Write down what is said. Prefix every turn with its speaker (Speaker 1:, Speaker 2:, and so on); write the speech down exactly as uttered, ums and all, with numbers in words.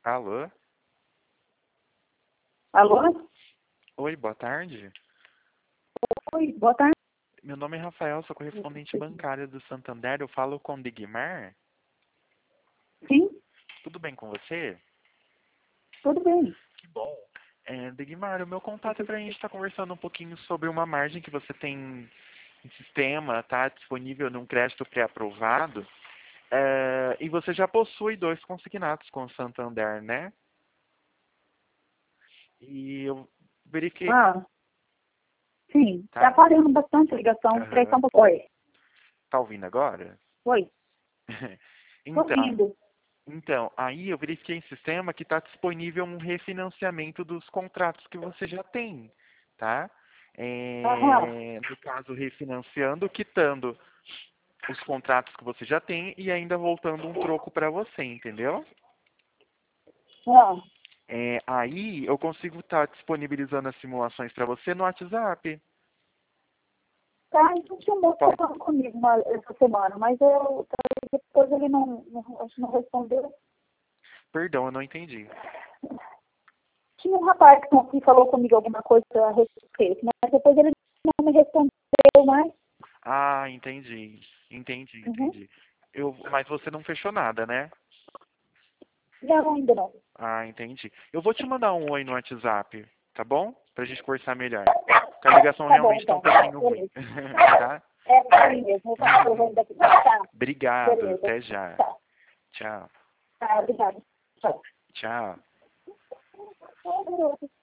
Speaker 1: Alô?
Speaker 2: Alô?
Speaker 1: Oi, boa tarde.
Speaker 2: Oi, boa tarde.
Speaker 1: Meu nome é Rafael, sou correspondente bancário do Santander. Eu falo com o Digmar.
Speaker 2: Sim,
Speaker 1: Tudo bem com você?
Speaker 2: tudo bem.
Speaker 1: Que bom. É, Digmar, o meu contato é para a gente estar conversando um pouquinho sobre uma margem que você tem em sistema, tá disponível num crédito pré-aprovado. É, e você já possui dois consignados com o Santander, né? E eu verifiquei.
Speaker 2: Ah, sim, tá
Speaker 1: Tá,
Speaker 2: fazendo bastante ligação.
Speaker 1: aham.
Speaker 2: Pressão. Oi,
Speaker 1: Tá ouvindo agora?
Speaker 2: oi, tô
Speaker 1: Então,
Speaker 2: ouvindo.
Speaker 1: Então, aí eu verifiquei em sistema que está disponível um refinanciamento dos contratos que você já tem, tá?
Speaker 2: Aham,
Speaker 1: É, no caso, refinanciando, quitando os contratos que você já tem e ainda voltando um troco para você, entendeu?
Speaker 2: ah,
Speaker 1: É, aí eu consigo estar disponibilizando as simulações para você no WhatsApp.
Speaker 2: tá, então tinha um moço
Speaker 1: Pode-
Speaker 2: falando comigo uma, essa semana, mas eu, depois ele não, não, acho que não respondeu.
Speaker 1: Perdão, eu não entendi.
Speaker 2: Tinha um rapaz que falou comigo alguma coisa a respeito, mas depois ele não me respondeu mais.
Speaker 1: Ah, entendi. Entendi,
Speaker 2: Uhum.
Speaker 1: entendi. Eu, mas você não fechou nada, né?
Speaker 2: Não, ainda não.
Speaker 1: Ah, entendi. Eu vou te mandar um oi no WhatsApp, tá bom? Pra gente conversar melhor. Porque a ligação
Speaker 2: Tá bom,
Speaker 1: realmente tá um
Speaker 2: então.
Speaker 1: pouquinho ruim.
Speaker 2: Beleza.
Speaker 1: Tá?
Speaker 2: É, tá aí mesmo. Eu tô provando daqui. Tá,
Speaker 1: Obrigado.
Speaker 2: beleza.
Speaker 1: Até já.
Speaker 2: Tá,
Speaker 1: Tchau.
Speaker 2: tá, obrigada. Tchau.
Speaker 1: Tchau.
Speaker 2: Tchau.